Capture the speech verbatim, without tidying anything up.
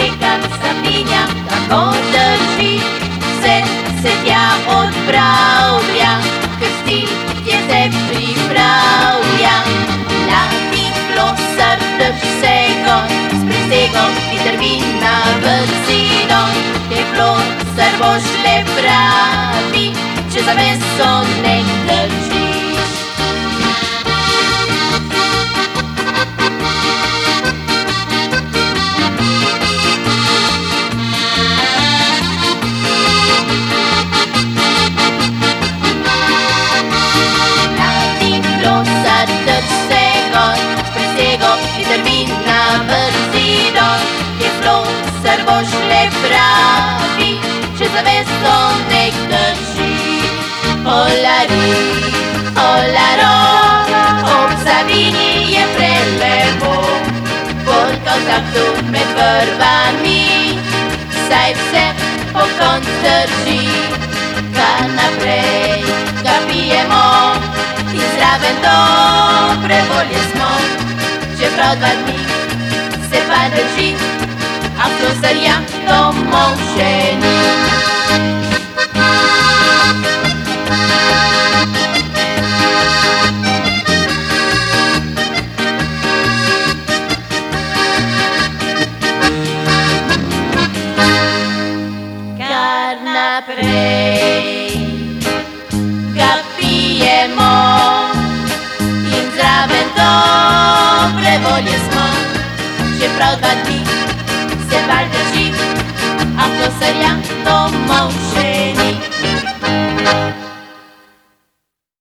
reca Savinja tako drži, vse se tja odpravlja, krstitje se pripravlja. Mladi glosar, drž se gor, s prisegom ti drvi na vrzino, te glosar boš le pravi, če za meso ne držiš. Ti drvi na vrzino, je glosar boš le pravi, če za mesto ne drži. Olari, olaro, ob Savinji je prelepo, polka v taktu med vrvami, saj vse po konc drži. Kar naprej ga pijemo in zraven dobre volje smo, čeprav dva dni se pa drži, a glosarja domov še ni. Kar naprej ga pijemo in zraven dobre volje smo, čeprav dva dni se pa drži, a glosarja domov še ni.